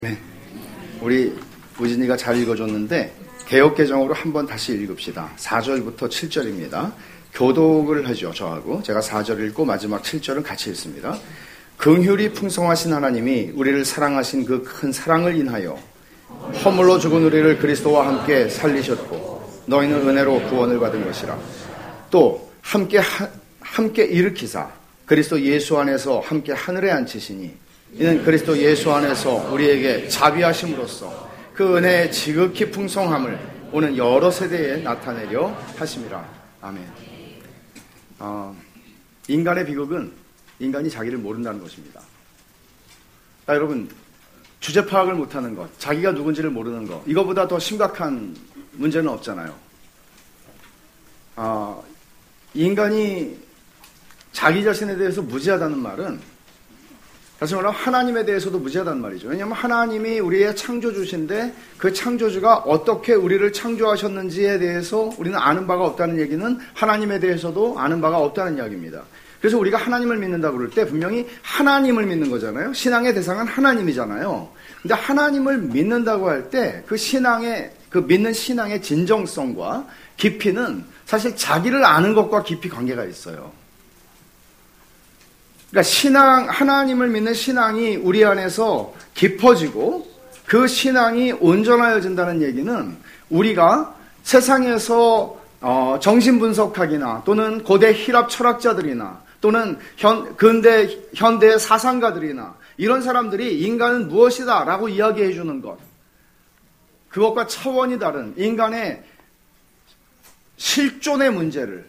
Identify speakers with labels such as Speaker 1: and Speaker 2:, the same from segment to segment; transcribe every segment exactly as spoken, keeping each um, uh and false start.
Speaker 1: 네, 우리 우진이가 잘 읽어줬는데 개역개정으로 한번 다시 읽읍시다. 사 절부터 칠 절입니다. 교독을 하죠, 저하고. 제가 사 절 읽고 마지막 칠 절은 같이 읽습니다. 긍휼이 풍성하신 하나님이 우리를 사랑하신 그 큰 사랑을 인하여 허물로 죽은 우리를 그리스도와 함께 살리셨고 너희는 은혜로 구원을 받은 것이라. 또 함께 하, 함께 일으키사 그리스도 예수 안에서 함께 하늘에 앉히시니 이는 그리스도 예수 안에서 우리에게 자비하심으로써 그 은혜의 지극히 풍성함을 오는 여러 세대에 나타내려 하심이라. 아멘. 어, 인간의 비극은 인간이 자기를 모른다는 것입니다. 자, 여러분, 주제 파악을 못하는 것, 자기가 누군지를 모르는 것, 이거보다 더 심각한 문제는 없잖아요. 어, 인간이 자기 자신에 대해서 무지하다는 말은 다시 말하면 하나님에 대해서도 무지하다는 말이죠. 왜냐하면 하나님이 우리의 창조주신데 그 창조주가 어떻게 우리를 창조하셨는지에 대해서 우리는 아는 바가 없다는 얘기는 하나님에 대해서도 아는 바가 없다는 이야기입니다. 그래서 우리가 하나님을 믿는다고 그럴 때 분명히 하나님을 믿는 거잖아요. 신앙의 대상은 하나님이잖아요. 근데 하나님을 믿는다고 할 때 그 신앙의, 그 믿는 신앙의 진정성과 깊이는 사실 자기를 아는 것과 깊이 관계가 있어요. 그러니까 신앙, 하나님을 믿는 신앙이 우리 안에서 깊어지고 그 신앙이 온전하여진다는 얘기는 우리가 세상에서 어, 정신분석학이나 또는 고대 히랍 철학자들이나 또는 현, 근대, 현대 사상가들이나 이런 사람들이 인간은 무엇이다 라고 이야기해 주는 것, 그것과 차원이 다른 인간의 실존의 문제를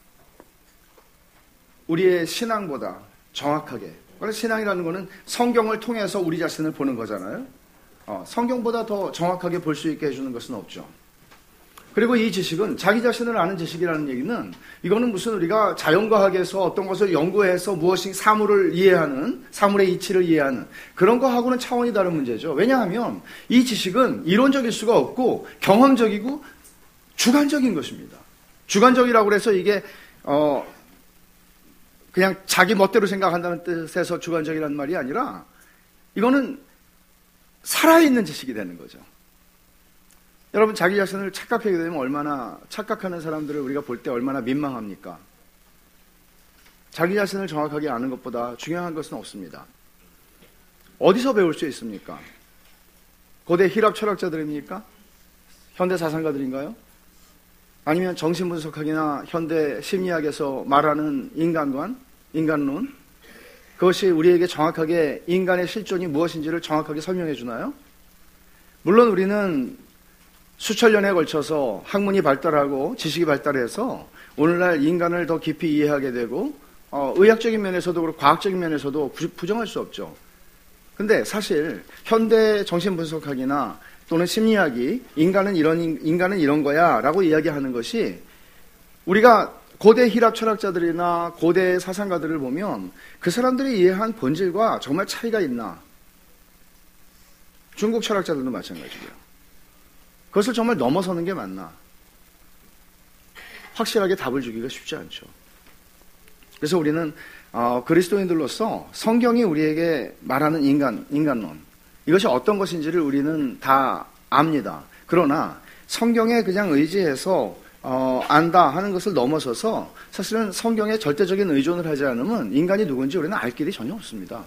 Speaker 1: 우리의 신앙보다 정확하게, 신앙이라는 것은 성경을 통해서 우리 자신을 보는 거잖아요. 어, 성경보다 더 정확하게 볼 수 있게 해주는 것은 없죠. 그리고 이 지식은 자기 자신을 아는 지식이라는 얘기는 이거는 무슨 우리가 자연과학에서 어떤 것을 연구해서 무엇이 사물을 이해하는, 사물의 이치를 이해하는 그런 거하고는 차원이 다른 문제죠. 왜냐하면 이 지식은 이론적일 수가 없고 경험적이고 주관적인 것입니다. 주관적이라고 해서 이게 어, 그냥 자기 멋대로 생각한다는 뜻에서 주관적이라는 말이 아니라 이거는 살아있는 지식이 되는 거죠. 여러분, 자기 자신을 착각하게 되면 얼마나, 착각하는 사람들을 우리가 볼 때 얼마나 민망합니까? 자기 자신을 정확하게 아는 것보다 중요한 것은 없습니다. 어디서 배울 수 있습니까? 고대 히랍 철학자들입니까? 현대 사상가들인가요? 아니면 정신분석학이나 현대 심리학에서 말하는 인간관, 인간론, 그것이 우리에게 정확하게 인간의 실존이 무엇인지를 정확하게 설명해 주나요? 물론 우리는 수천 년에 걸쳐서 학문이 발달하고 지식이 발달해서 오늘날 인간을 더 깊이 이해하게 되고 어, 의학적인 면에서도 그렇고 과학적인 면에서도 부정할 수 없죠. 근데 사실 현대 정신분석학이나 또는 심리학이 인간은 이런, 인간은 이런 거야 라고 이야기하는 것이 우리가 고대 히랍 철학자들이나 고대 사상가들을 보면 그 사람들이 이해한 본질과 정말 차이가 있나? 중국 철학자들도 마찬가지고요. 그것을 정말 넘어서는 게 맞나? 확실하게 답을 주기가 쉽지 않죠. 그래서 우리는 어, 그리스도인들로서 성경이 우리에게 말하는 인간, 인간론, 이것이 어떤 것인지를 우리는 다 압니다. 그러나 성경에 그냥 의지해서 어, 안다 하는 것을 넘어서서 사실은 성경에 절대적인 의존을 하지 않으면 인간이 누군지 우리는 알 길이 전혀 없습니다.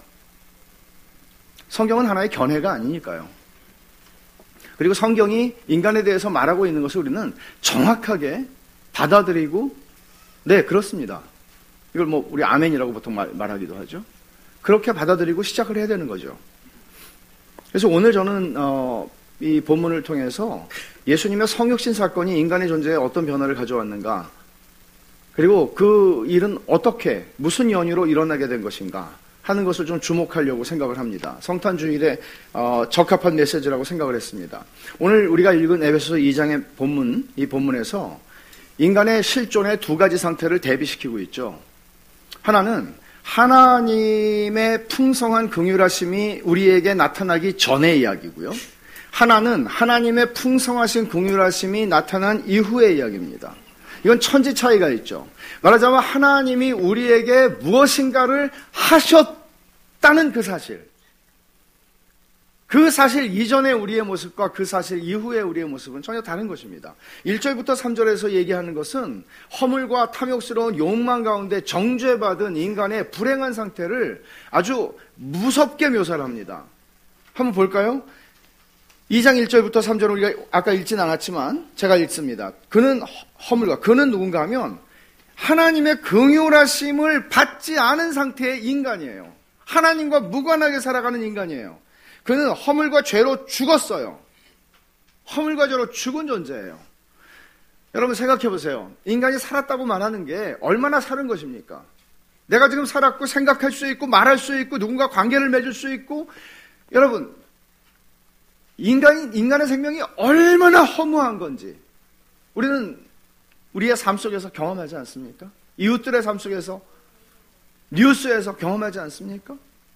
Speaker 1: 성경은 하나의 견해가 아니니까요. 그리고 성경이 인간에 대해서 말하고 있는 것을 우리는 정확하게 받아들이고, 네, 그렇습니다. 이걸 뭐 우리 아멘이라고 보통 말, 말하기도 하죠. 그렇게 받아들이고 시작을 해야 되는 거죠. 그래서 오늘 저는 어, 이 본문을 통해서 예수님의 성육신 사건이 인간의 존재에 어떤 변화를 가져왔는가, 그리고 그 일은 어떻게, 무슨 연유로 일어나게 된 것인가 하는 것을 좀 주목하려고 생각을 합니다. 성탄주일에 어, 적합한 메시지라고 생각을 했습니다. 오늘 우리가 읽은 에베소서 이 장의 본문, 이 본문에서 인간의 실존의 두 가지 상태를 대비시키고 있죠. 하나는 하나님의 풍성한 긍휼하심이 우리에게 나타나기 전의 이야기고요. 하나는 하나님의 풍성하신 긍휼하심이 나타난 이후의 이야기입니다. 이건 천지 차이가 있죠. 말하자면 하나님이 우리에게 무엇인가를 하셨다는 그 사실, 그 사실 이전의 우리의 모습과 그 사실 이후의 우리의 모습은 전혀 다른 것입니다. 일 절부터 삼 절에서 얘기하는 것은 허물과 탐욕스러운 욕망 가운데 정죄받은 인간의 불행한 상태를 아주 무섭게 묘사를 합니다. 한번 볼까요? 이 장 일 절부터 삼 절은 우리가 아까 읽진 않았지만 제가 읽습니다. 그는 허물과, 그는 누군가 하면 하나님의 긍휼하심을 받지 않은 상태의 인간이에요. 하나님과 무관하게 살아가는 인간이에요. 그는 허물과 죄로 죽었어요. 허물과 죄로 죽은 존재예요. 여러분 생각해 보세요. 인간이 살았다고 말하는 게 얼마나 사는 것입니까? 내가 지금 살았고 생각할 수 있고 말할 수 있고 누군가 관계를 맺을 수 있고, 여러분 인간이, 인간의 생명이 얼마나 허무한 건지 우리는 우리의 삶 속에서 경험하지 않습니까? 이웃들의 삶 속에서, 뉴스에서 경험하지 않습니까?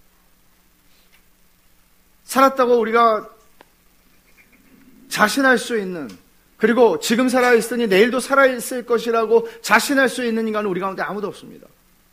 Speaker 1: 살았다고 우리가 자신할 수 있는, 그리고 지금 살아있으니 내일도 살아있을 것이라고 자신할 수 있는 인간은 우리 가운데 아무도 없습니다.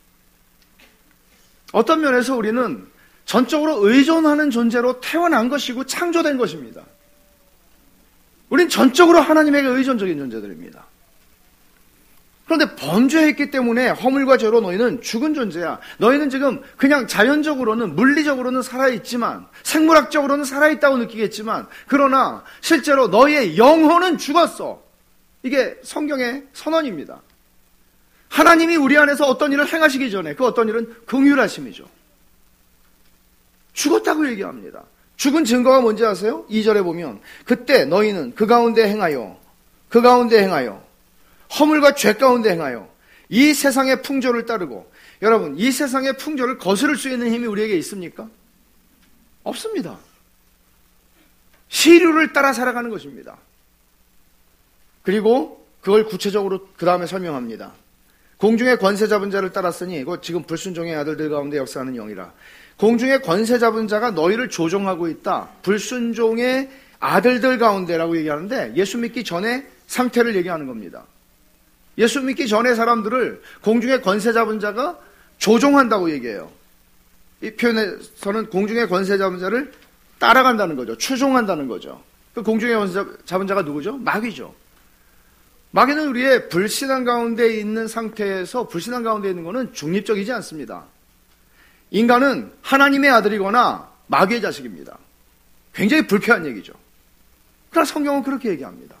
Speaker 1: 어떤 면에서 우리는 전적으로 의존하는 존재로 태어난 것이고 창조된 것입니다. 우린 전적으로 하나님에게 의존적인 존재들입니다. 그런데 범죄했기 때문에 허물과 죄로 너희는 죽은 존재야. 너희는 지금 그냥 자연적으로는, 물리적으로는 살아있지만, 생물학적으로는 살아있다고 느끼겠지만, 그러나 실제로 너희의 영혼은 죽었어. 이게 성경의 선언입니다. 하나님이 우리 안에서 어떤 일을 행하시기 전에 그 어떤 일은 긍휼하심이죠. 죽었다고 얘기합니다. 죽은 증거가 뭔지 아세요? 이 절에 보면 그때 너희는 그 가운데 행하여 그 가운데 행하여 허물과 죄 가운데 행하여 이 세상의 풍조를 따르고. 여러분, 이 세상의 풍조를 거스를 수 있는 힘이 우리에게 있습니까? 없습니다. 시류를 따라 살아가는 것입니다. 그리고 그걸 구체적으로 그 다음에 설명합니다. 공중의 권세 잡은 자를 따랐으니 이거 지금 불순종의 아들들 가운데 역사하는 영이라. 공중의 권세 잡은 자가 너희를 조종하고 있다. 불순종의 아들들 가운데라고 얘기하는데 예수 믿기 전에 상태를 얘기하는 겁니다. 예수 믿기 전에 사람들을 공중의 권세 잡은 자가 조종한다고 얘기해요. 이 표현에서는 공중의 권세 잡은 자를 따라간다는 거죠. 추종한다는 거죠. 그 공중의 권세 잡은 자가 누구죠? 마귀죠. 마귀는 우리의 불신앙 가운데 있는 상태에서, 불신앙 가운데 있는 것은 중립적이지 않습니다. 인간은 하나님의 아들이거나 마귀의 자식입니다. 굉장히 불쾌한 얘기죠. 그러나 성경은 그렇게 얘기합니다.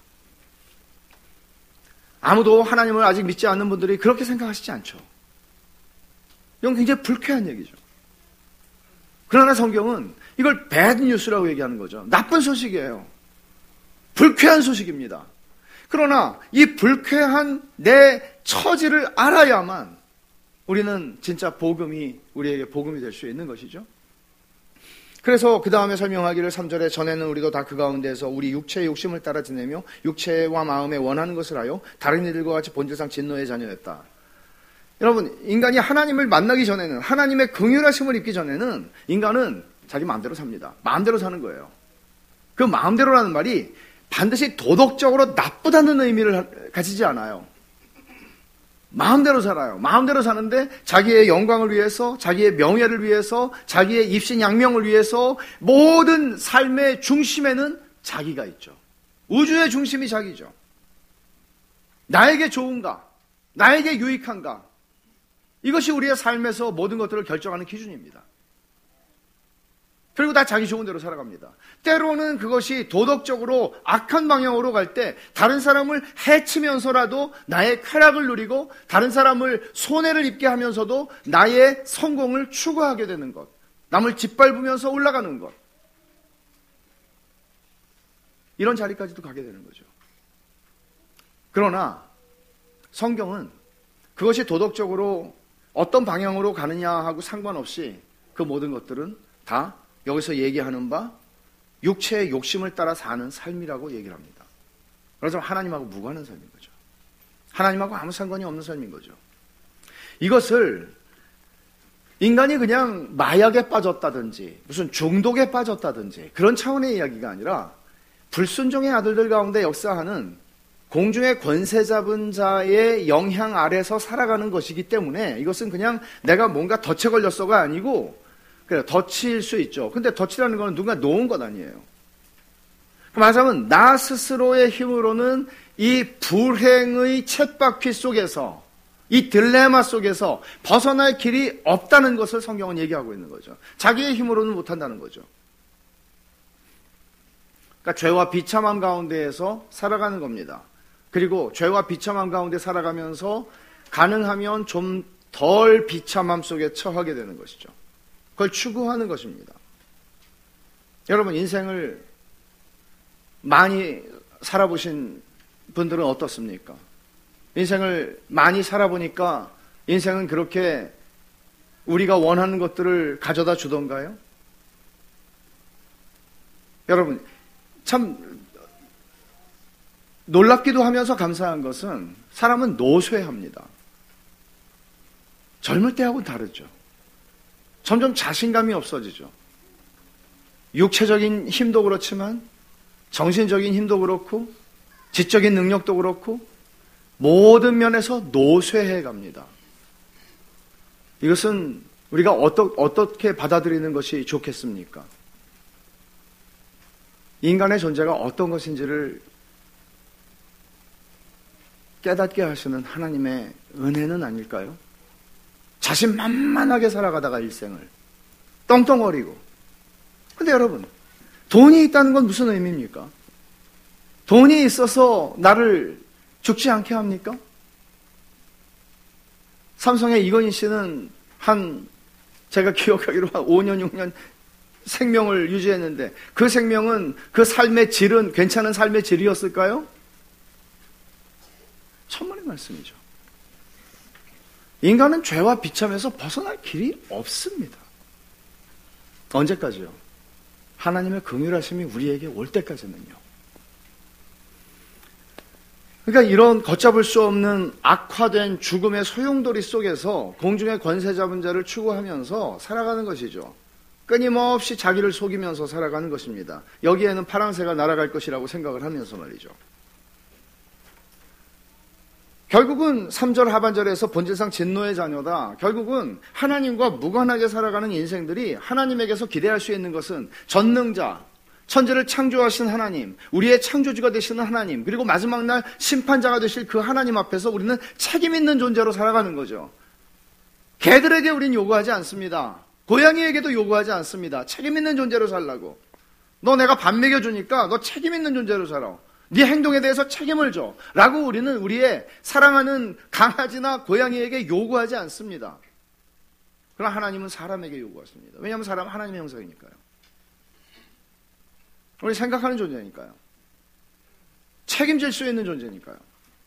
Speaker 1: 아무도 하나님을 아직 믿지 않는 분들이 그렇게 생각하시지 않죠. 이건 굉장히 불쾌한 얘기죠. 그러나 성경은 이걸 배드 뉴스라고 얘기하는 거죠. 나쁜 소식이에요. 불쾌한 소식입니다. 그러나 이 불쾌한 내 처지를 알아야만 우리는 진짜 복음이 우리에게 복음이 될 수 있는 것이죠. 그래서 그 다음에 설명하기를 삼 절에 전에는 우리도 다 그 가운데서 우리 육체의 욕심을 따라 지내며 육체와 마음에 원하는 것을 하여 다른 이들과 같이 본질상 진노의 자녀였다. 여러분, 인간이 하나님을 만나기 전에는, 하나님의 긍휼하심을 입기 전에는 인간은 자기 마음대로 삽니다. 마음대로 사는 거예요. 그 마음대로라는 말이 반드시 도덕적으로 나쁘다는 의미를 가지지 않아요. 마음대로 살아요. 마음대로 사는데 자기의 영광을 위해서, 자기의 명예를 위해서, 자기의 입신양명을 위해서 모든 삶의 중심에는 자기가 있죠. 우주의 중심이 자기죠. 나에게 좋은가? 나에게 유익한가? 이것이 우리의 삶에서 모든 것들을 결정하는 기준입니다. 그리고 다 자기 좋은 대로 살아갑니다. 때로는 그것이 도덕적으로 악한 방향으로 갈 때 다른 사람을 해치면서라도 나의 쾌락을 누리고 다른 사람을 손해를 입게 하면서도 나의 성공을 추구하게 되는 것, 남을 짓밟으면서 올라가는 것, 이런 자리까지도 가게 되는 거죠. 그러나 성경은 그것이 도덕적으로 어떤 방향으로 가느냐하고 상관없이 그 모든 것들은 다 여기서 얘기하는 바 육체의 욕심을 따라 사는 삶이라고 얘기를 합니다. 그래서 하나님하고 무관한 삶인 거죠. 하나님하고 아무 상관이 없는 삶인 거죠. 이것을 인간이 그냥 마약에 빠졌다든지 무슨 중독에 빠졌다든지 그런 차원의 이야기가 아니라 불순종의 아들들 가운데 역사하는 공중의 권세 잡은 자의 영향 아래서 살아가는 것이기 때문에 이것은 그냥 내가 뭔가 덫에 걸렸어가 아니고 그래, 덫일 수 있죠. 근데 덫이라는 거는 누가 놓은 것 아니에요. 말하자면 나 스스로의 힘으로는 이 불행의 쳇바퀴 속에서, 이 딜레마 속에서 벗어날 길이 없다는 것을 성경은 얘기하고 있는 거죠. 자기의 힘으로는 못한다는 거죠. 그러니까 죄와 비참함 가운데에서 살아가는 겁니다. 그리고 죄와 비참함 가운데 살아가면서 가능하면 좀 덜 비참함 속에 처하게 되는 것이죠. 그걸 추구하는 것입니다. 여러분, 인생을 많이 살아보신 분들은 어떻습니까? 인생을 많이 살아보니까 인생은 그렇게 우리가 원하는 것들을 가져다 주던가요? 여러분, 참 놀랍기도 하면서 감사한 것은 사람은 노쇠합니다. 젊을 때하고는 다르죠. 점점 자신감이 없어지죠. 육체적인 힘도 그렇지만 정신적인 힘도 그렇고 지적인 능력도 그렇고 모든 면에서 노쇠해 갑니다. 이것은 우리가 어떠, 어떻게 받아들이는 것이 좋겠습니까? 인간의 존재가 어떤 것인지를 깨닫게 하시는 하나님의 은혜는 아닐까요? 자신만만하게 살아가다가 일생을 떵떵거리고. 근데 여러분, 돈이 있다는 건 무슨 의미입니까? 돈이 있어서 나를 죽지 않게 합니까? 삼성의 이건희 씨는 한, 제가 기억하기로 한 오 년, 육 년 생명을 유지했는데 그 생명은, 그 삶의 질은 괜찮은 삶의 질이었을까요? 천만의 말씀이죠. 인간은 죄와 비참에서 벗어날 길이 없습니다. 언제까지요? 하나님의 긍휼하심이 우리에게 올 때까지는요. 그러니까 이런 걷잡을 수 없는 악화된 죽음의 소용돌이 속에서 공중의 권세 잡은 자를 추구하면서 살아가는 것이죠. 끊임없이 자기를 속이면서 살아가는 것입니다. 여기에는 파랑새가 날아갈 것이라고 생각을 하면서 말이죠. 결국은 삼 절 하반절에서 본질상 진노의 자녀다. 결국은 하나님과 무관하게 살아가는 인생들이 하나님에게서 기대할 수 있는 것은 전능자, 천지를 창조하신 하나님, 우리의 창조주가 되시는 하나님, 그리고 마지막 날 심판자가 되실 그 하나님 앞에서 우리는 책임 있는 존재로 살아가는 거죠. 개들에게 우린 요구하지 않습니다. 고양이에게도 요구하지 않습니다. 책임 있는 존재로 살라고. 너 내가 밥 먹여주니까 너 책임 있는 존재로 살아. 네 행동에 대해서 책임을 줘. 라고 우리는 우리의 사랑하는 강아지나 고양이에게 요구하지 않습니다. 그러나 하나님은 사람에게 요구하십니다. 왜냐하면 사람은 하나님의 형상이니까요. 우리 생각하는 존재니까요. 책임질 수 있는 존재니까요.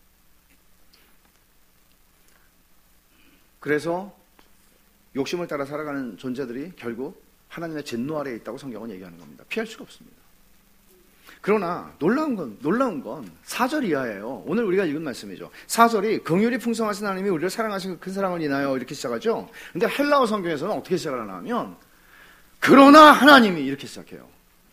Speaker 1: 그래서 욕심을 따라 살아가는 존재들이 결국 하나님의 진노 아래에 있다고 성경은 얘기하는 겁니다. 피할 수가 없습니다. 그러나 놀라운 건, 놀라운 건 사 절 이하예요. 오늘 우리가 읽은 말씀이죠. 사 절이 긍휼이 풍성하신 하나님이 우리를 사랑하신 큰 사랑을 인하여 이렇게 시작하죠. 근데 헬라어 성경에서는 어떻게 시작을 하나 하면 그러나 하나님이 이렇게 시작해요.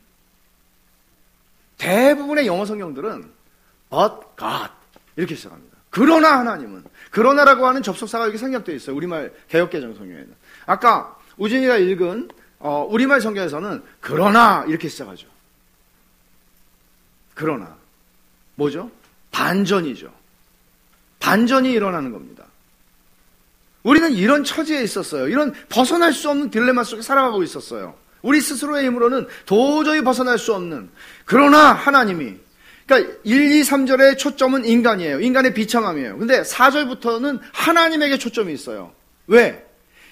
Speaker 1: 대부분의 영어 성경들은 but God 이렇게 시작합니다. 그러나 하나님은, 그러나라고 하는 접속사가 여기 생략되어 있어요. 우리말 개역개정 성경에는. 아까 우진이가 읽은 어, 우리말 성경에서는 그러나 이렇게 시작하죠. 그러나 뭐죠? 반전이죠. 반전이 일어나는 겁니다. 우리는 이런 처지에 있었어요. 이런 벗어날 수 없는 딜레마 속에 살아가고 있었어요. 우리 스스로의 힘으로는 도저히 벗어날 수 없는. 그러나 하나님이, 그러니까 일, 이, 삼 절의 초점은 인간이에요. 인간의 비참함이에요. 근데 사 절부터는 하나님에게 초점이 있어요. 왜?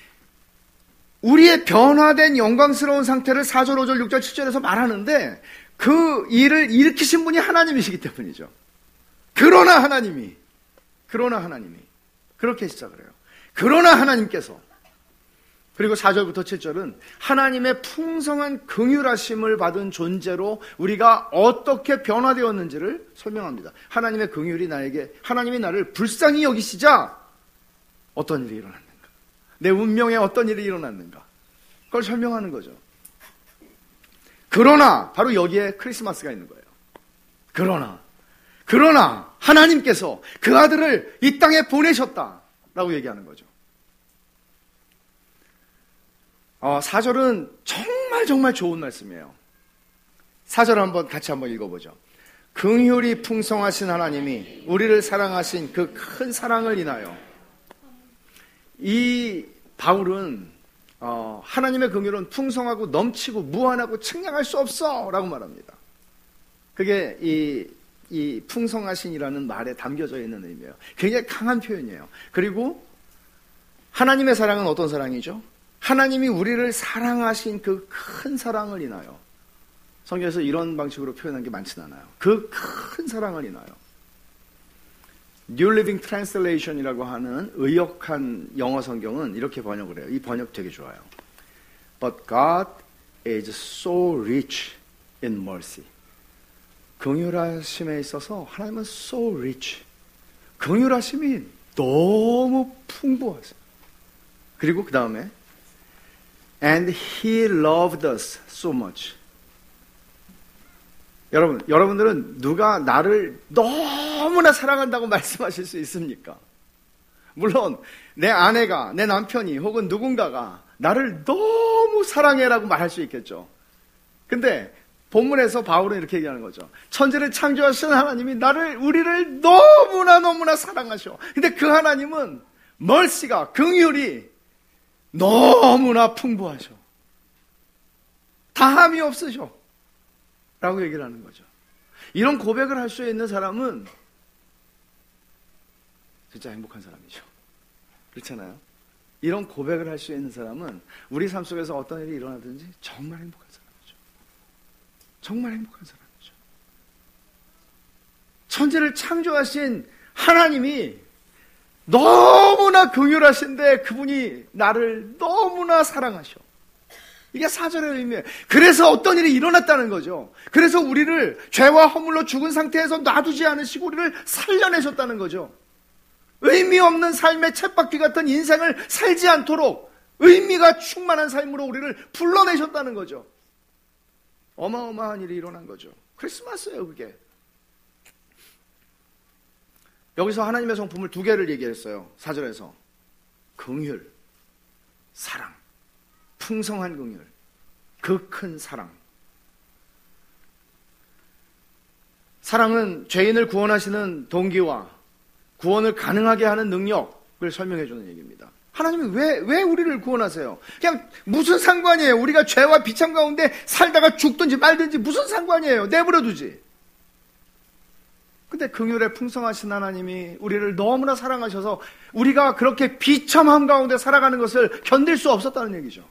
Speaker 1: 우리의 변화된 영광스러운 상태를 사 절, 오 절, 육 절, 칠 절에서 말하는데 그 일을 일으키신 분이 하나님이시기 때문이죠. 그러나 하나님이, 그러나 하나님이 그렇게 시작을 해요. 그러나 하나님께서, 그리고 사 절부터 칠 절은 하나님의 풍성한 긍휼하심을 받은 존재로 우리가 어떻게 변화되었는지를 설명합니다. 하나님의 긍휼이 나에게, 하나님이 나를 불쌍히 여기시자 어떤 일이 일어났는가, 내 운명에 어떤 일이 일어났는가, 그걸 설명하는 거죠. 그러나 바로 여기에 크리스마스가 있는 거예요. 그러나 그러나 하나님께서 그 아들을 이 땅에 보내셨다라고 얘기하는 거죠. 어, 사 절은 정말 정말 좋은 말씀이에요. 사 절 한번 같이 한번 읽어보죠. 긍휼이 풍성하신 하나님이 우리를 사랑하신 그 큰 사랑을 인하여. 이 바울은 어, 하나님의 긍휼은 풍성하고 넘치고 무한하고 측량할 수 없어 라고 말합니다. 그게 이, 이 풍성하신이라는 말에 담겨져 있는 의미예요. 굉장히 강한 표현이에요. 그리고 하나님의 사랑은 어떤 사랑이죠? 하나님이 우리를 사랑하신 그 큰 사랑을 인하여. 성경에서 이런 방식으로 표현한 게 많지는 않아요. 그 큰 사랑을 인하여. New Living Translation이라고 하는 의역한 영어 성경은 이렇게 번역을 해요. 이 번역 되게 좋아요. But God is so rich in mercy. 긍휼하심에 있어서 하나님은 so rich. 긍휼하심이 너무 풍부하세요. 그리고 그 다음에 And He loved us so much. 여러분, 여러분들은 누가 나를 너무나 사랑한다고 말씀하실 수 있습니까? 물론 내 아내가, 내 남편이 혹은 누군가가 나를 너무 사랑해라고 말할 수 있겠죠. 근데 본문에서 바울은 이렇게 얘기하는 거죠. 천지를 창조하신 하나님이 나를, 우리를 너무나 너무나 사랑하셔. 근데 그 하나님은 멀시가, 긍휼이 너무나 풍부하셔. 다함이 없으셔. 라고 얘기를 하는 거죠. 이런 고백을 할 수 있는 사람은 진짜 행복한 사람이죠. 그렇잖아요. 이런 고백을 할 수 있는 사람은 우리 삶 속에서 어떤 일이 일어나든지 정말 행복한 사람이죠. 정말 행복한 사람이죠. 천지를 창조하신 하나님이 너무나 긍휼하신데 그분이 나를 너무나 사랑하셔. 이게 사절의 의미예요. 그래서 어떤 일이 일어났다는 거죠. 그래서 우리를 죄와 허물로 죽은 상태에서 놔두지 않으시고 우리를 살려내셨다는 거죠. 의미 없는 삶의 쳇바퀴 같은 인생을 살지 않도록 의미가 충만한 삶으로 우리를 불러내셨다는 거죠. 어마어마한 일이 일어난 거죠. 크리스마스예요, 그게. 여기서 하나님의 성품을 두 개를 얘기했어요. 사절에서. 긍휼, 사랑. 풍성한 긍휼, 그 큰 사랑. 사랑은 죄인을 구원하시는 동기와 구원을 가능하게 하는 능력을 설명해 주는 얘기입니다. 하나님이 왜, 왜 우리를 구원하세요? 그냥 무슨 상관이에요? 우리가 죄와 비참 가운데 살다가 죽든지 말든지 무슨 상관이에요? 내버려 두지. 근데 긍휼에 풍성하신 하나님이 우리를 너무나 사랑하셔서 우리가 그렇게 비참함 가운데 살아가는 것을 견딜 수 없었다는 얘기죠.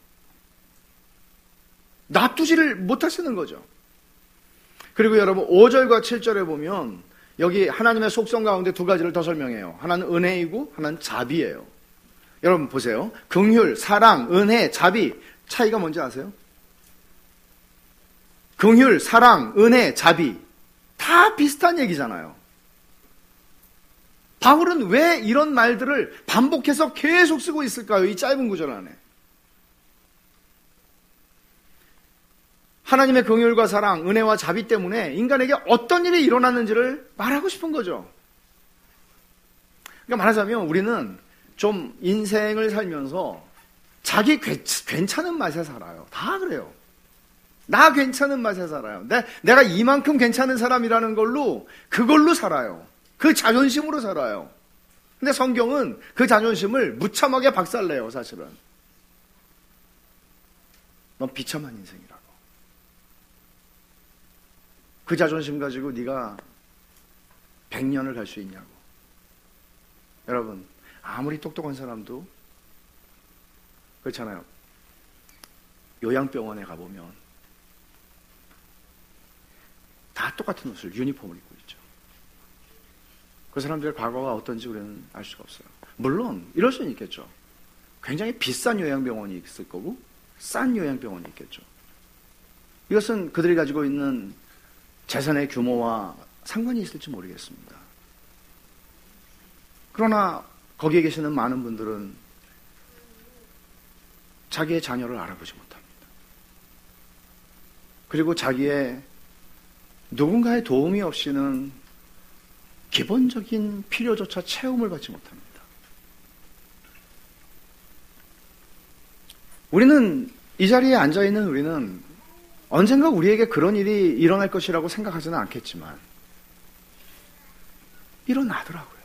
Speaker 1: 놔두지를 못하시는 거죠. 그리고 여러분 오 절과 칠 절에 보면 여기 하나님의 속성 가운데 두 가지를 더 설명해요. 하나는 은혜이고 하나는 자비예요. 여러분 보세요. 긍휼, 사랑, 은혜, 자비 차이가 뭔지 아세요? 긍휼, 사랑, 은혜, 자비 다 비슷한 얘기잖아요. 바울은 왜 이런 말들을 반복해서 계속 쓰고 있을까요? 이 짧은 구절 안에. 하나님의 긍휼과 사랑, 은혜와 자비 때문에 인간에게 어떤 일이 일어났는지를 말하고 싶은 거죠. 그러니까 말하자면 우리는 좀 인생을 살면서 자기 괜찮은 맛에 살아요. 다 그래요. 나 괜찮은 맛에 살아요. 내, 내가 이만큼 괜찮은 사람이라는 걸로 그걸로 살아요. 그 자존심으로 살아요. 근데 성경은 그 자존심을 무참하게 박살내요. 사실은. 넌 비참한 인생이라고. 그 자존심 가지고 네가 백 년을 갈 수 있냐고. 여러분 아무리 똑똑한 사람도 그렇잖아요. 요양병원에 가보면 다 똑같은 옷을, 유니폼을 입고 있죠. 그 사람들의 과거가 어떤지 우리는 알 수가 없어요. 물론 이럴 수는 있겠죠. 굉장히 비싼 요양병원이 있을 거고 싼 요양병원이 있겠죠. 이것은 그들이 가지고 있는 재산의 규모와 상관이 있을지 모르겠습니다. 그러나 거기에 계시는 많은 분들은 자기의 자녀를 알아보지 못합니다. 그리고 자기의 누군가의 도움이 없이는 기본적인 필요조차 채움을 받지 못합니다. 우리는 이 자리에 앉아있는 우리는 언젠가 우리에게 그런 일이 일어날 것이라고 생각하지는 않겠지만 일어나더라고요.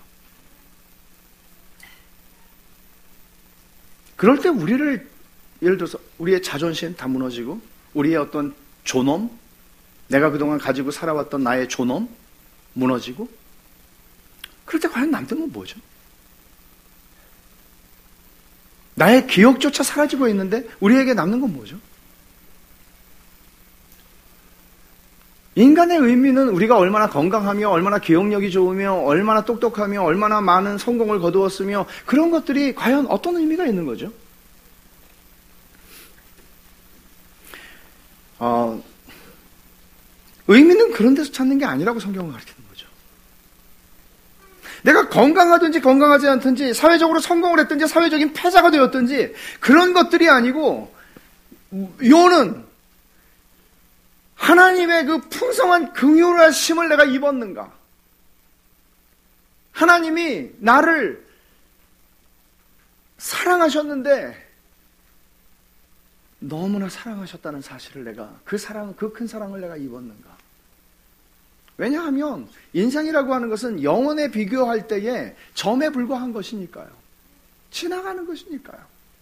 Speaker 1: 그럴 때 우리를 예를 들어서 우리의 자존심 다 무너지고 우리의 어떤 존엄, 내가 그동안 가지고 살아왔던 나의 존엄 무너지고 그럴 때 과연 남는 건 뭐죠? 나의 기억조차 사라지고 있는데 우리에게 남는 건 뭐죠? 인간의 의미는 우리가 얼마나 건강하며 얼마나 기억력이 좋으며 얼마나 똑똑하며 얼마나 많은 성공을 거두었으며 그런 것들이 과연 어떤 의미가 있는 거죠? 어, 의미는 그런 데서 찾는 게 아니라고 성경은 가르치는 거죠. 내가 건강하든지 건강하지 않든지 사회적으로 성공을 했든지 사회적인 패자가 되었든지 그런 것들이 아니고 요는 하나님의 그 풍성한 긍휼하심을 내가 입었는가? 하나님이 나를 사랑하셨는데 너무나 사랑하셨다는 사실을 내가 그 사랑, 그 큰 사랑을 내가 입었는가? 왜냐하면 인생이라고 하는 것은 영혼에 비교할 때에 점에 불과한 것이니까요. 지나가는 것이니까요.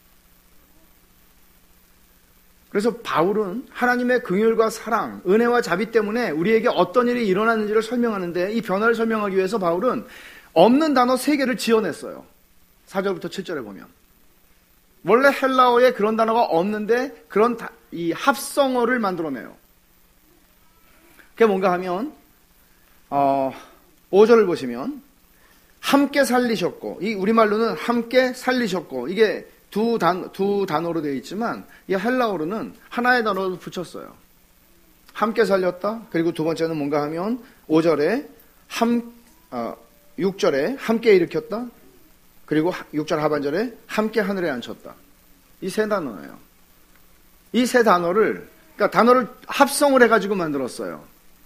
Speaker 1: 그래서 바울은 하나님의 긍휼과 사랑, 은혜와 자비 때문에 우리에게 어떤 일이 일어났는지를 설명하는데 이 변화를 설명하기 위해서 바울은 없는 단어 세 개를 지어냈어요. 사 절부터 칠 절에 보면. 원래 헬라어에 그런 단어가 없는데 그런 다, 이 합성어를 만들어내요. 그게 뭔가 하면 어, 오 절을 보시면 함께 살리셨고, 이 우리말로는 함께 살리셨고, 이게 두, 단, 두 단어로 되어 있지만 이 헬라어로는 하나의 단어를 붙였어요. 함께 살렸다. 그리고 두 번째는 뭔가 하면 오 절에 함, 어, 육 절에 함께 일으켰다. 그리고 육 절 하반절에 함께 하늘에 앉혔다. 이 세 단어예요. 이 세 단어를, 그러니까 단어를 합성을 해가지고 만들었어요.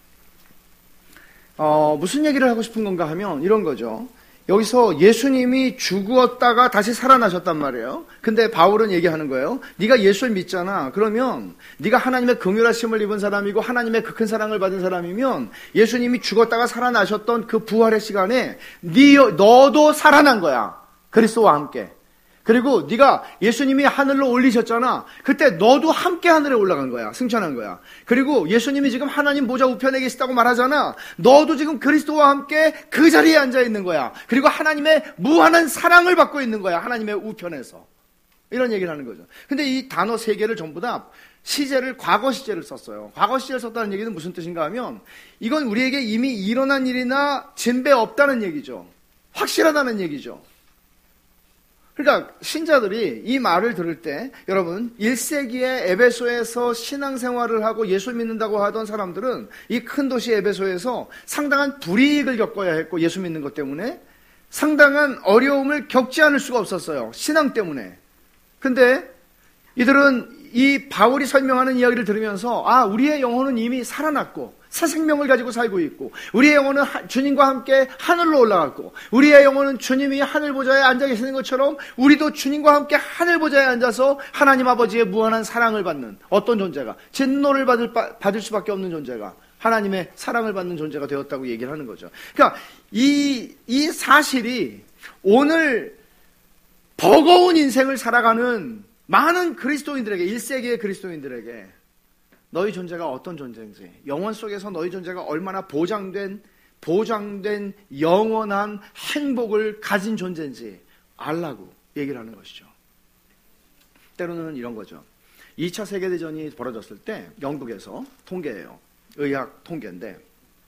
Speaker 1: 어, 무슨 얘기를 하고 싶은 건가 하면 이런 거죠. 여기서 예수님이 죽었다가 다시 살아나셨단 말이에요. 근데 바울은 얘기하는 거예요. 네가 예수를 믿잖아. 그러면 네가 하나님의 긍휼하심을 입은 사람이고 하나님의 그 큰 사랑을 받은 사람이면 예수님이 죽었다가 살아나셨던 그 부활의 시간에 네, 너도 살아난 거야. 그리스도와 함께. 그리고 네가 예수님이 하늘로 올리셨잖아. 그때 너도 함께 하늘에 올라간 거야. 승천한 거야. 그리고 예수님이 지금 하나님 보좌 우편에 계시다고 말하잖아. 너도 지금 그리스도와 함께 그 자리에 앉아 있는 거야. 그리고 하나님의 무한한 사랑을 받고 있는 거야. 하나님의 우편에서. 이런 얘기를 하는 거죠. 근데 이 단어 세 개를 전부 다 시제를 과거 시제를 썼어요. 과거 시제를 썼다는 얘기는 무슨 뜻인가 하면 이건 우리에게 이미 일어난 일이나 진배 없다는 얘기죠. 확실하다는 얘기죠. 그러니까 신자들이 이 말을 들을 때 여러분 일 세기에 에베소에서 신앙생활을 하고 예수 믿는다고 하던 사람들은 이 큰 도시 에베소에서 상당한 불이익을 겪어야 했고 예수 믿는 것 때문에 상당한 어려움을 겪지 않을 수가 없었어요. 신앙 때문에. 근데 이들은 이 바울이 설명하는 이야기를 들으면서 아 우리의 영혼은 이미 살아났고 새 생명을 가지고 살고 있고 우리의 영혼은 주님과 함께 하늘로 올라갔고 우리의 영혼은 주님이 하늘 보좌에 앉아 계시는 것처럼 우리도 주님과 함께 하늘 보좌에 앉아서 하나님 아버지의 무한한 사랑을 받는 어떤 존재가 진노를 받을, 받을 수밖에 없는 존재가 하나님의 사랑을 받는 존재가 되었다고 얘기를 하는 거죠. 그러니까 이, 이 사실이 오늘 버거운 인생을 살아가는 많은 그리스도인들에게 일 세기의 그리스도인들에게 너희 존재가 어떤 존재인지, 영원 속에서 너희 존재가 얼마나 보장된, 보장된 영원한 행복을 가진 존재인지 알라고 얘기를 하는 것이죠. 때로는 이런 거죠. 이 차 세계대전이 벌어졌을 때 영국에서 통계예요. 의학 통계인데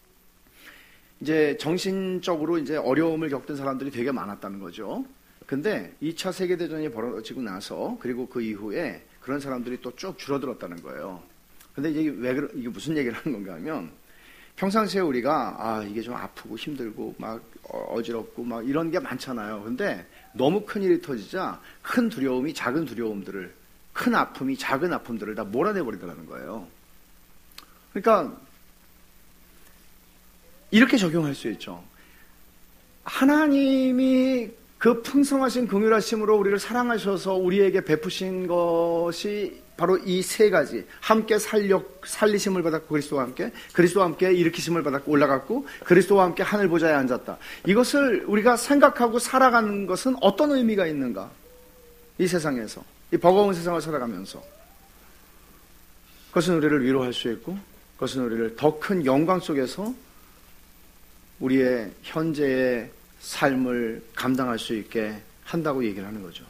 Speaker 1: 이제 정신적으로 이제 어려움을 겪던 사람들이 되게 많았다는 거죠. 근데 이 차 세계대전이 벌어지고 나서 그리고 그 이후에 그런 사람들이 또 쭉 줄어들었다는 거예요. 근데 이게 왜, 이게 무슨 얘기를 하는 건가 하면, 평상시에 우리가, 아, 이게 좀 아프고 힘들고, 막, 어지럽고, 막, 이런 게 많잖아요. 근데 너무 큰 일이 터지자, 큰 두려움이 작은 두려움들을, 큰 아픔이 작은 아픔들을 다 몰아내버리더라는 거예요. 그러니까, 이렇게 적용할 수 있죠. 하나님이 그 풍성하신 긍휼하심으로 우리를 사랑하셔서 우리에게 베푸신 것이 바로 이 세 가지. 함께 살려, 살리심을 받았고 그리스도와 함께, 그리스도와 함께 일으키심을 받았고 올라갔고 그리스도와 함께 하늘 보좌에 앉았다. 이것을 우리가 생각하고 살아가는 것은 어떤 의미가 있는가? 이 세상에서, 이 버거운 세상을 살아가면서 그것은 우리를 위로할 수 있고 그것은 우리를 더 큰 영광 속에서 우리의 현재의 삶을 감당할 수 있게 한다고 얘기를 하는 거죠.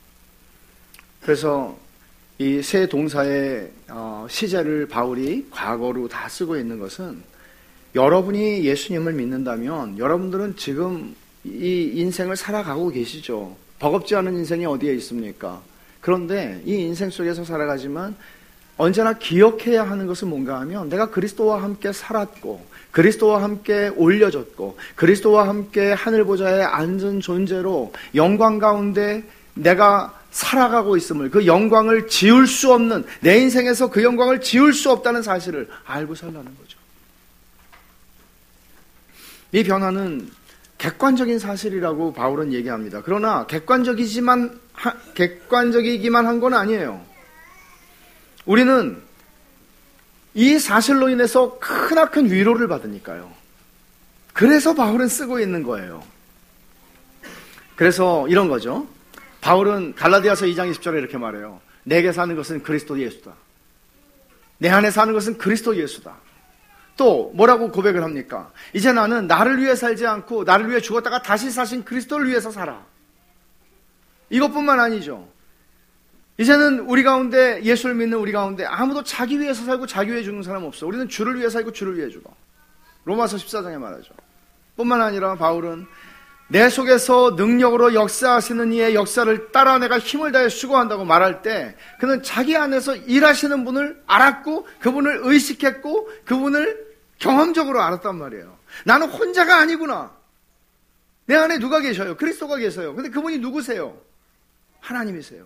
Speaker 1: 그래서 이 세 동사의 시제를 바울이 과거로 다 쓰고 있는 것은, 여러분이 예수님을 믿는다면 여러분들은 지금 이 인생을 살아가고 계시죠. 버겁지 않은 인생이 어디에 있습니까? 그런데 이 인생 속에서 살아가지만 언제나 기억해야 하는 것은 뭔가 하면, 내가 그리스도와 함께 살았고 그리스도와 함께 올려졌고 그리스도와 함께 하늘 보좌에 앉은 존재로 영광 가운데 내가 살아가고 있음을, 그 영광을 지울 수 없는, 내 인생에서 그 영광을 지울 수 없다는 사실을 알고 살라는 거죠. 이 변화는 객관적인 사실이라고 바울은 얘기합니다. 그러나 객관적이지만 하, 객관적이기만 한 건 아니에요. 우리는 이 사실로 인해서 크나큰 위로를 받으니까요. 그래서 바울은 쓰고 있는 거예요. 그래서 이런 거죠. 바울은 갈라디아서 이 장 이십 절에 이렇게 말해요. 내게 사는 것은 그리스도 예수다. 내 안에 사는 것은 그리스도 예수다. 또 뭐라고 고백을 합니까? 이제 나는 나를 위해 살지 않고 나를 위해 죽었다가 다시 사신 그리스도를 위해서 살아. 이것뿐만 아니죠. 이제는 우리 가운데, 예수를 믿는 우리 가운데 아무도 자기 위해서 살고 자기 위해 죽는 사람 없어. 우리는 주를 위해 살고 주를 위해 죽어. 로마서 십사 장에 말하죠. 뿐만 아니라 바울은 내 속에서 능력으로 역사하시는 이의 역사를 따라 내가 힘을 다해 수고한다고 말할 때, 그는 자기 안에서 일하시는 분을 알았고 그분을 의식했고 그분을 경험적으로 알았단 말이에요. 나는 혼자가 아니구나. 내 안에 누가 계셔요? 그리스도가 계세요. 근데 그분이 누구세요? 하나님이세요.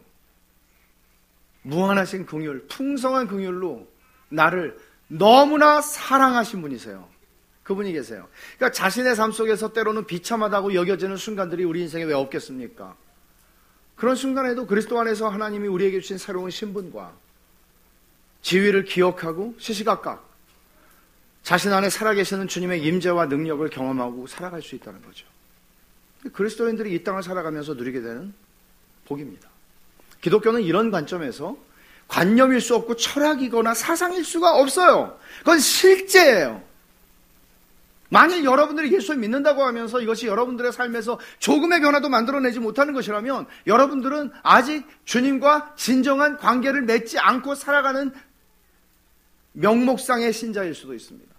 Speaker 1: 무한하신 긍휼, 풍성한 긍휼로 나를 너무나 사랑하신 분이세요. 그분이 계세요. 그러니까 자신의 삶 속에서 때로는 비참하다고 여겨지는 순간들이 우리 인생에 왜 없겠습니까? 그런 순간에도 그리스도 안에서 하나님이 우리에게 주신 새로운 신분과 지위를 기억하고 시시각각 자신 안에 살아계시는 주님의 임재와 능력을 경험하고 살아갈 수 있다는 거죠. 그리스도인들이 이 땅을 살아가면서 누리게 되는 복입니다. 기독교는 이런 관점에서 관념일 수 없고 철학이거나 사상일 수가 없어요. 그건 실제예요. 만일 여러분들이 예수를 믿는다고 하면서 이것이 여러분들의 삶에서 조금의 변화도 만들어내지 못하는 것이라면 여러분들은 아직 주님과 진정한 관계를 맺지 않고 살아가는 명목상의 신자일 수도 있습니다.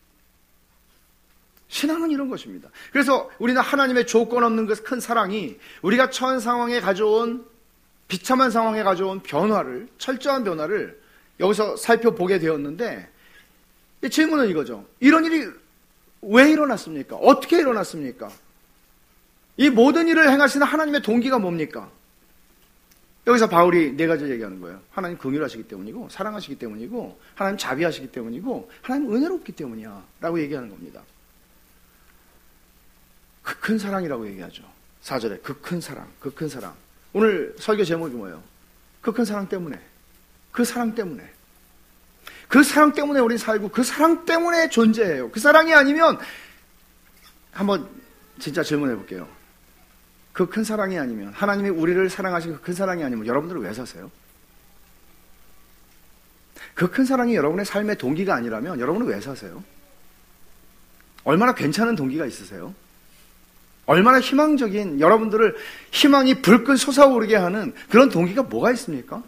Speaker 1: 신앙은 이런 것입니다. 그래서 우리는 하나님의 조건 없는 그 큰 사랑이 우리가 처한 상황에 가져온, 비참한 상황에 가져온 변화를, 철저한 변화를 여기서 살펴보게 되었는데, 이 질문은 이거죠. 이런 일이 왜 일어났습니까? 어떻게 일어났습니까? 이 모든 일을 행하시는 하나님의 동기가 뭡니까? 여기서 바울이 네 가지를 얘기하는 거예요. 하나님 긍휼하시기 때문이고, 사랑하시기 때문이고, 하나님 자비하시기 때문이고, 하나님 은혜롭기 때문이야 라고 얘기하는 겁니다. 그 큰 사랑이라고 얘기하죠. 사 절에 그 큰 사랑, 그 큰 사랑. 오늘 설교 제목이 뭐예요? 그 큰 사랑 때문에, 그 사랑 때문에, 그 사랑 때문에 우리 살고 그 사랑 때문에 존재해요. 그 사랑이 아니면, 한번 진짜 질문해 볼게요. 그 큰 사랑이 아니면, 하나님이 우리를 사랑하신 그 큰 사랑이 아니면 여러분들은 왜 사세요? 그 큰 사랑이 여러분의 삶의 동기가 아니라면 여러분은 왜 사세요? 얼마나 괜찮은 동기가 있으세요? 얼마나 희망적인, 여러분들을 희망이 불끈 솟아오르게 하는 그런 동기가 뭐가 있습니까?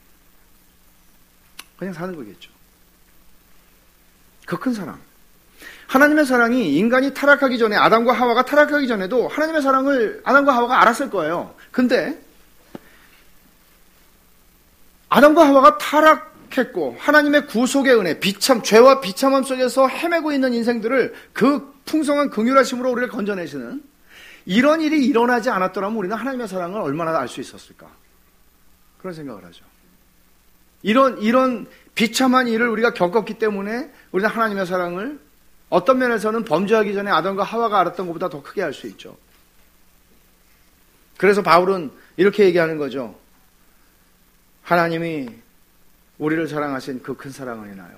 Speaker 1: 그냥 사는 거겠죠. 그 큰 사랑. 하나님의 사랑이 인간이 타락하기 전에, 아담과 하와가 타락하기 전에도 하나님의 사랑을 아담과 하와가 알았을 거예요. 근데 아담과 하와가 타락했고 하나님의 구속의 은혜, 비참, 죄와 비참함 속에서 헤매고 있는 인생들을 그 풍성한 긍휼하심으로 우리를 건져내시는, 이런 일이 일어나지 않았더라면 우리는 하나님의 사랑을 얼마나 알 수 있었을까? 그런 생각을 하죠. 이런 이런 비참한 일을 우리가 겪었기 때문에 우리는 하나님의 사랑을 어떤 면에서는 범죄하기 전에 아담과 하와가 알았던 것보다 더 크게 알 수 있죠. 그래서 바울은 이렇게 얘기하는 거죠. 하나님이 우리를 사랑하신 그 큰 사랑을 인하여.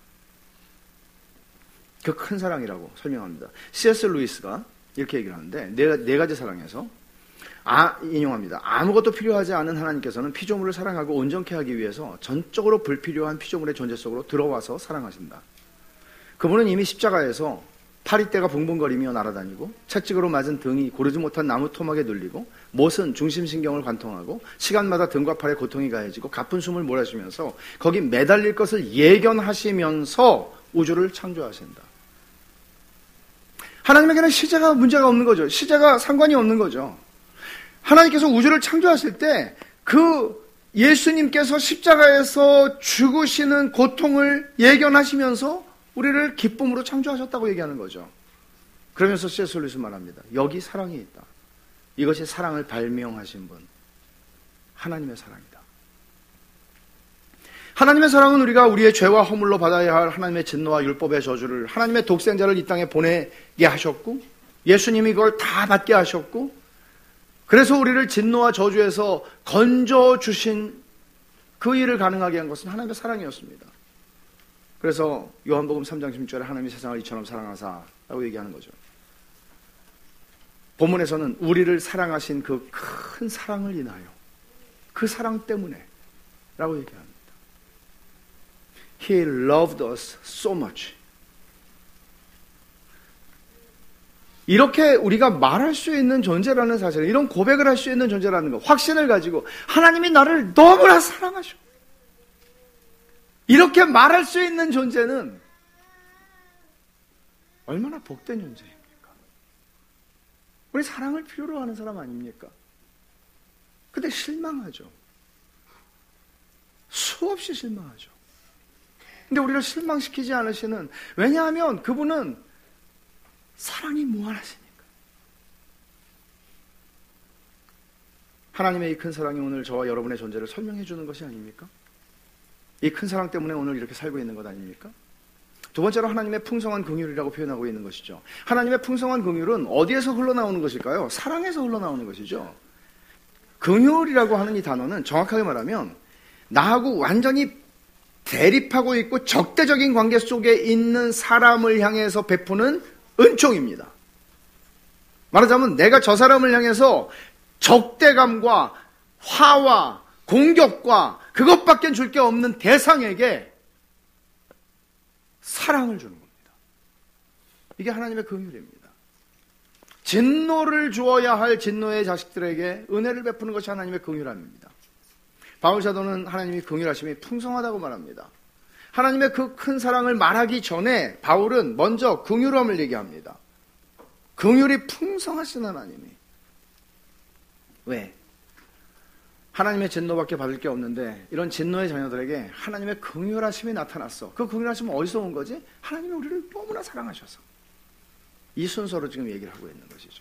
Speaker 1: 그 큰 사랑이라고 설명합니다. 씨 에스 루이스가 이렇게 얘기를 하는데 네, 네 가지 사랑에서 아, 인용합니다. 아무것도 필요하지 않은 하나님께서는 피조물을 사랑하고 온전케 하기 위해서 전적으로 불필요한 피조물의 존재 속으로 들어와서 사랑하신다. 그분은 이미 십자가에서 파리떼가 붕붕거리며 날아다니고 채찍으로 맞은 등이 고르지 못한 나무 토막에 눌리고 못은 중심신경을 관통하고 시간마다 등과 팔에 고통이 가해지고 가쁜 숨을 몰아쉬면서 거기 매달릴 것을 예견하시면서 우주를 창조하신다. 하나님에게는 시제가 문제가 없는 거죠. 시제가 상관이 없는 거죠. 하나님께서 우주를 창조하실 때 그 예수님께서 십자가에서 죽으시는 고통을 예견하시면서 우리를 기쁨으로 창조하셨다고 얘기하는 거죠. 그러면서 씨 에스 루이스 말합니다. 여기 사랑이 있다. 이것이 사랑을 발명하신 분, 하나님의 사랑이다. 하나님의 사랑은 우리가 우리의 죄와 허물로 받아야 할 하나님의 진노와 율법의 저주를 하나님의 독생자를 이 땅에 보내게 하셨고 예수님이 그걸 다 받게 하셨고 그래서 우리를 진노와 저주에서 건져주신 그 일을 가능하게 한 것은 하나님의 사랑이었습니다. 그래서 요한복음 삼 장 십육 절에 하나님이 세상을 이처럼 사랑하사 라고 얘기하는 거죠. 본문에서는 우리를 사랑하신 그 큰 사랑을 인하여 그 사랑 때문에 라고 얘기합니다. He loved us so much. 이렇게 우리가 말할 수 있는 존재라는 사실, 이런 고백을 할 수 있는 존재라는 것, 확신을 가지고 하나님이 나를 너무나 사랑하셔. 이렇게 말할 수 있는 존재는 얼마나 복된 존재입니까? 우리 사랑을 필요로 하는 사람 아닙니까? 근데 실망하죠. 수없이 실망하죠. 근데 우리를 실망시키지 않으시는, 왜냐하면 그분은 사랑이 무한하시니까. 하나님의 이 큰 사랑이 오늘 저와 여러분의 존재를 설명해 주는 것이 아닙니까? 이 큰 사랑 때문에 오늘 이렇게 살고 있는 것 아닙니까? 두 번째로 하나님의 풍성한 긍휼이라고 표현하고 있는 것이죠. 하나님의 풍성한 긍휼은 어디에서 흘러나오는 것일까요? 사랑에서 흘러나오는 것이죠. 긍휼이라고 하는 이 단어는 정확하게 말하면 나하고 완전히 대립하고 있고 적대적인 관계 속에 있는 사람을 향해서 베푸는 은총입니다. 말하자면 내가 저 사람을 향해서 적대감과 화와 공격과 그것밖에 줄 게 없는 대상에게 사랑을 주는 겁니다. 이게 하나님의 긍휼입니다. 진노를 주어야 할 진노의 자식들에게 은혜를 베푸는 것이 하나님의 긍휼함입니다. 바울 사도는 하나님이 긍휼하심이 풍성하다고 말합니다. 하나님의 그 큰 사랑을 말하기 전에 바울은 먼저 긍휼함을 얘기합니다. 긍휼이 풍성하신 하나님이. 왜? 하나님의 진노밖에 받을 게 없는데 이런 진노의 자녀들에게 하나님의 긍휼하심이 나타났어. 그 긍휼하심은 어디서 온 거지? 하나님이 우리를 너무나 사랑하셔서. 이 순서로 지금 얘기를 하고 있는 것이죠.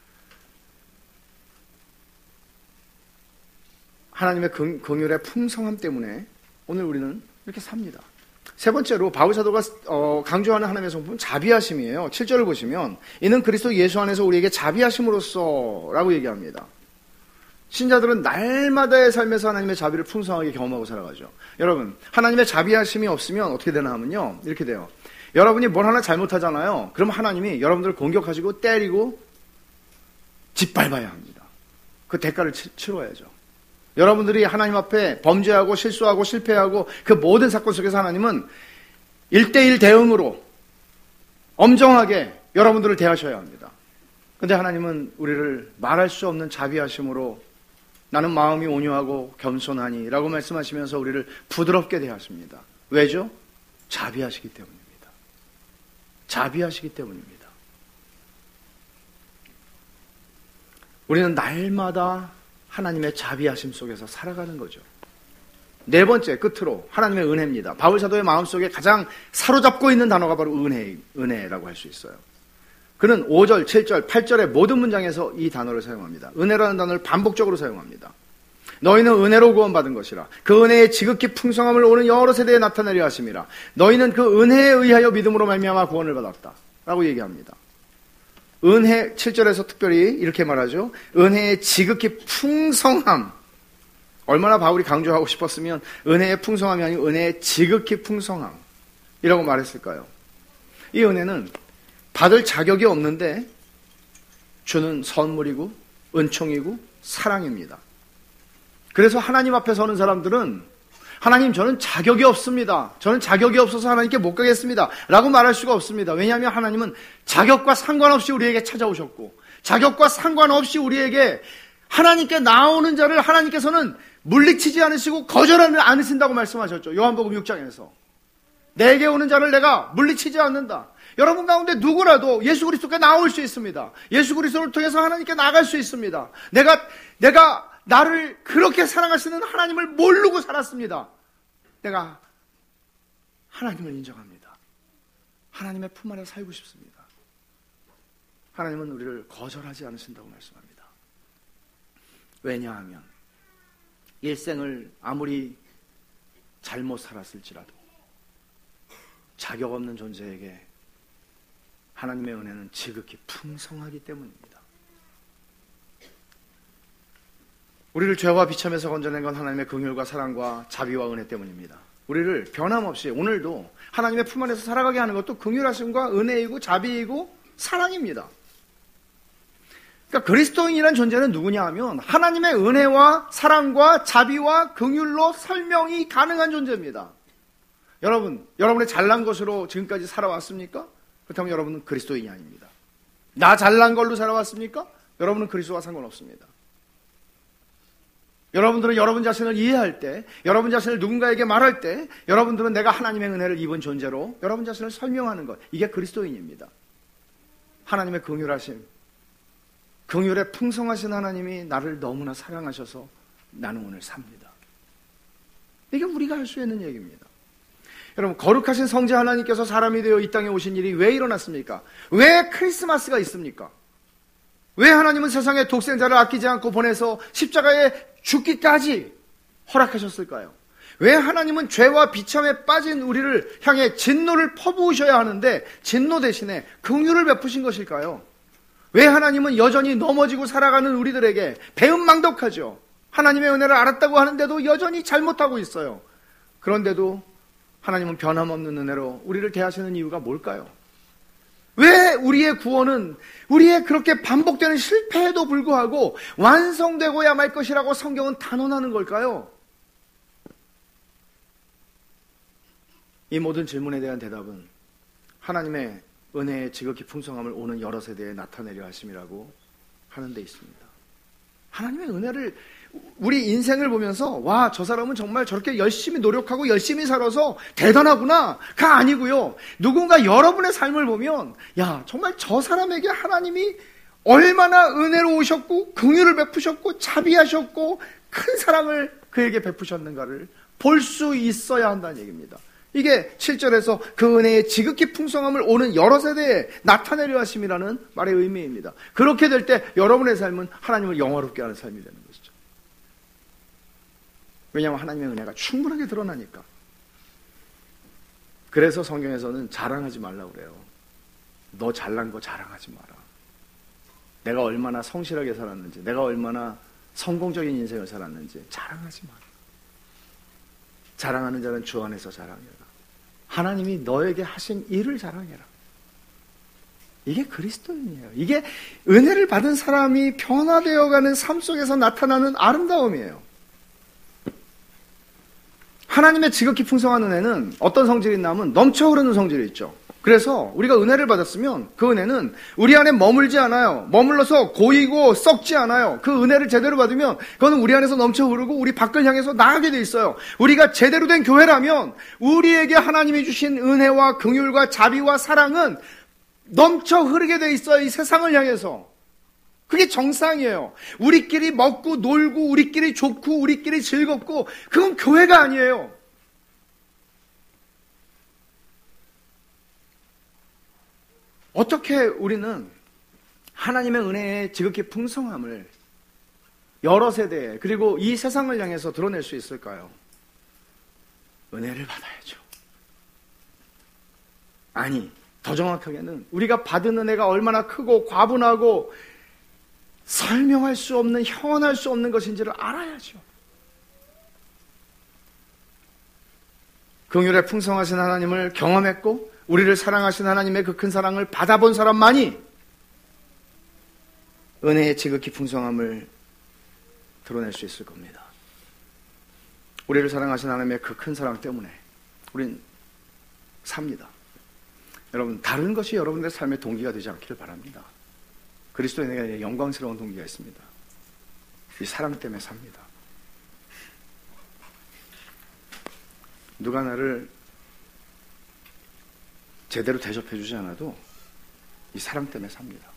Speaker 1: 하나님의 긍휼의 풍성함 때문에 오늘 우리는 이렇게 삽니다. 세 번째로 바울 사도가 강조하는 하나님의 성품은 자비하심이에요. 칠 절을 보시면 이는 그리스도 예수 안에서 우리에게 자비하심으로써 라고 얘기합니다. 신자들은 날마다의 삶에서 하나님의 자비를 풍성하게 경험하고 살아가죠. 여러분, 하나님의 자비하심이 없으면 어떻게 되나 하면요, 이렇게 돼요. 여러분이 뭘 하나 잘못하잖아요. 그럼 하나님이 여러분들을 공격하시고 때리고 짓밟아야 합니다. 그 대가를 치, 치러야죠. 여러분들이 하나님 앞에 범죄하고 실수하고 실패하고 그 모든 사건 속에서 하나님은 일대일 대응으로 엄정하게 여러분들을 대하셔야 합니다. 그런데 하나님은 우리를 말할 수 없는 자비하심으로 나는 마음이 온유하고 겸손하니 라고 말씀하시면서 우리를 부드럽게 대하십니다. 왜죠? 자비하시기 때문입니다. 자비하시기 때문입니다. 우리는 날마다 하나님의 자비하심 속에서 살아가는 거죠. 네 번째, 끝으로 하나님의 은혜입니다. 바울 사도의 마음속에 가장 사로잡고 있는 단어가 바로 은혜, 은혜라고 할 수 있어요. 그는 오 절, 칠 절, 팔 절의 모든 문장에서 이 단어를 사용합니다. 은혜라는 단어를 반복적으로 사용합니다. 너희는 은혜로 구원받은 것이라. 그 은혜의 지극히 풍성함을 오는 여러 세대에 나타내려 하심이라. 너희는 그 은혜에 의하여 믿음으로 말미암아 구원을 받았다. 라고 얘기합니다. 은혜, 칠 절에서 특별히 이렇게 말하죠. 은혜의 지극히 풍성함. 얼마나 바울이 강조하고 싶었으면 은혜의 풍성함이 아니고 은혜의 지극히 풍성함이라고 말했을까요? 이 은혜는 받을 자격이 없는데 주는 선물이고 은총이고 사랑입니다. 그래서 하나님 앞에 서는 사람들은 하나님, 저는 자격이 없습니다. 저는 자격이 없어서 하나님께 못 가겠습니다. 라고 말할 수가 없습니다. 왜냐하면 하나님은 자격과 상관없이 우리에게 찾아오셨고, 자격과 상관없이 우리에게 하나님께 나오는 자를 하나님께서는 물리치지 않으시고 거절하지 않으신다고 말씀하셨죠. 요한복음 육 장에서. 내게 오는 자를 내가 물리치지 않는다. 여러분 가운데 누구라도 예수 그리스도께 나올 수 있습니다. 예수 그리스도를 통해서 하나님께 나갈 수 있습니다. 내가, 내가 나를 그렇게 사랑하시는 하나님을 모르고 살았습니다. 내가 하나님을 인정합니다. 하나님의 품 안에 살고 싶습니다. 하나님은 우리를 거절하지 않으신다고 말씀합니다. 왜냐하면 일생을 아무리 잘못 살았을지라도 자격 없는 존재에게 하나님의 은혜는 지극히 풍성하기 때문입니다. 우리를 죄와 비참에서 건져낸 건 하나님의 긍휼과 사랑과 자비와 은혜 때문입니다. 우리를 변함없이 오늘도 하나님의 품 안에서 살아가게 하는 것도 긍휼하심과 은혜이고 자비이고 사랑입니다. 그러니까 그리스도인이라는 존재는 누구냐 하면 하나님의 은혜와 사랑과 자비와 긍휼로 설명이 가능한 존재입니다. 여러분, 여러분의 잘난 것으로 지금까지 살아왔습니까? 그렇다면 여러분은 그리스도인이 아닙니다. 나 잘난 걸로 살아왔습니까? 여러분은 그리스도와 상관없습니다. 여러분들은 여러분 자신을 이해할 때, 여러분 자신을 누군가에게 말할 때, 여러분들은 내가 하나님의 은혜를 입은 존재로 여러분 자신을 설명하는 것, 이게 그리스도인입니다. 하나님의 긍휼하심, 긍휼에 풍성하신 하나님이 나를 너무나 사랑하셔서 나는 오늘 삽니다. 이게 우리가 할 수 있는 얘기입니다. 여러분, 거룩하신 성자 하나님께서 사람이 되어 이 땅에 오신 일이 왜 일어났습니까? 왜 크리스마스가 있습니까? 왜 하나님은 세상에 독생자를 아끼지 않고 보내서 십자가에 죽기까지 허락하셨을까요? 왜 하나님은 죄와 비참에 빠진 우리를 향해 진노를 퍼부으셔야 하는데 진노 대신에 긍휼을 베푸신 것일까요? 왜 하나님은 여전히 넘어지고 살아가는 우리들에게 배은망덕하죠? 하나님의 은혜를 알았다고 하는데도 여전히 잘못하고 있어요. 그런데도 하나님은 변함없는 은혜로 우리를 대하시는 이유가 뭘까요? 왜 우리의 구원은 우리의 그렇게 반복되는 실패에도 불구하고 완성되고야 말 것이라고 성경은 단언하는 걸까요? 이 모든 질문에 대한 대답은 하나님의 은혜의 지극히 풍성함을 오는 여러 세대에 나타내려 하심이라고 하는 데 있습니다. 하나님의 은혜를 우리 인생을 보면서 와, 저 사람은 정말 저렇게 열심히 노력하고 열심히 살아서 대단하구나가 아니고요. 누군가 여러분의 삶을 보면 야, 정말 저 사람에게 하나님이 얼마나 은혜로우셨고 긍휼을 베푸셨고 자비하셨고 큰 사랑을 그에게 베푸셨는가를 볼 수 있어야 한다는 얘기입니다. 이게 칠 절에서 그 은혜의 지극히 풍성함을 오는 여러 세대에 나타내려 하심이라는 말의 의미입니다. 그렇게 될 때 여러분의 삶은 하나님을 영화롭게 하는 삶이 되는 것이죠. 왜냐하면 하나님의 은혜가 충분하게 드러나니까. 그래서 성경에서는 자랑하지 말라고 그래요. 너 잘난 거 자랑하지 마라. 내가 얼마나 성실하게 살았는지, 내가 얼마나 성공적인 인생을 살았는지 자랑하지 마라. 자랑하는 자는 주 안에서 자랑해라. 하나님이 너에게 하신 일을 자랑해라. 이게 그리스도인이에요. 이게 은혜를 받은 사람이 변화되어가는 삶 속에서 나타나는 아름다움이에요. 하나님의 지극히 풍성한 은혜는 어떤 성질이 있나 하면 넘쳐 흐르는 성질이 있죠. 그래서 우리가 은혜를 받았으면 그 은혜는 우리 안에 머물지 않아요. 머물러서 고이고 썩지 않아요. 그 은혜를 제대로 받으면 그거는 우리 안에서 넘쳐 흐르고 우리 밖을 향해서 나가게 돼 있어요. 우리가 제대로 된 교회라면 우리에게 하나님이 주신 은혜와 긍휼과 자비와 사랑은 넘쳐 흐르게 돼 있어요. 이 세상을 향해서. 그게 정상이에요. 우리끼리 먹고 놀고 우리끼리 좋고 우리끼리 즐겁고 그건 교회가 아니에요. 어떻게 우리는 하나님의 은혜의 지극히 풍성함을 여러 세대에 그리고 이 세상을 향해서 드러낼 수 있을까요? 은혜를 받아야죠. 아니, 더 정확하게는 우리가 받은 은혜가 얼마나 크고 과분하고 설명할 수 없는, 형언할 수 없는 것인지를 알아야죠. 긍휼에 풍성하신 하나님을 경험했고 우리를 사랑하신 하나님의 그 큰 사랑을 받아본 사람만이 은혜의 지극히 풍성함을 드러낼 수 있을 겁니다. 우리를 사랑하신 하나님의 그 큰 사랑 때문에 우린 삽니다. 여러분, 다른 것이 여러분들의 삶의 동기가 되지 않기를 바랍니다. 그리스도인에게 영광스러운 동기가 있습니다. 이 사랑 때문에 삽니다. 누가 나를 제대로 대접해주지 않아도 이 사랑 때문에 삽니다.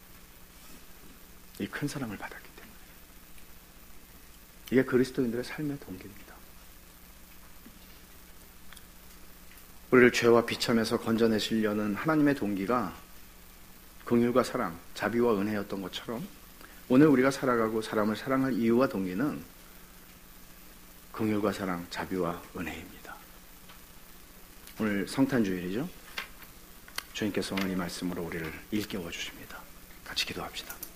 Speaker 1: 이 큰 사랑을 받았기 때문에. 이게 그리스도인들의 삶의 동기입니다. 우리를 죄와 비참에서 건져내시려는 하나님의 동기가 긍휼과 사랑, 자비와 은혜였던 것처럼 오늘 우리가 살아가고 사람을 사랑할 이유와 동기는 긍휼과 사랑, 자비와 은혜입니다. 오늘 성탄주일이죠. 주님께서 오늘 이 말씀으로 우리를 일깨워 주십니다. 같이 기도합시다.